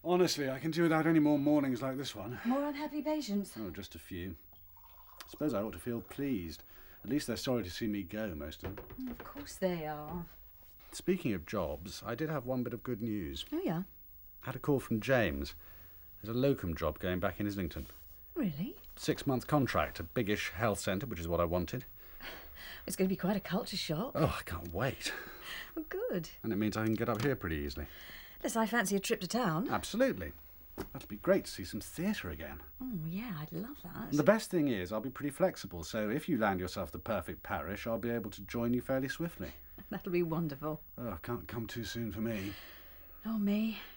Honestly, I can do without any more mornings like this one. More unhappy patients? Oh, just a few. I suppose I ought to feel pleased. At least they're sorry to see me go, most of them. Of course they are. Speaking of jobs, I did have one bit of good news. Oh, yeah? I had a call from James. There's a locum job going back in Islington. Really? 6-month contract, a biggish health centre, which is what I wanted. It's going to be quite a culture shock. Oh, I can't wait. Well, good. And it means I can get up here pretty easily. Unless I fancy a trip to town. Absolutely. That'll be great to see some theatre again. Oh, yeah, I'd love that. And the best thing is I'll be pretty flexible, so if you land yourself the perfect parish, I'll be able to join you fairly swiftly. That'll be wonderful. Oh, can't come too soon for me. Oh, me.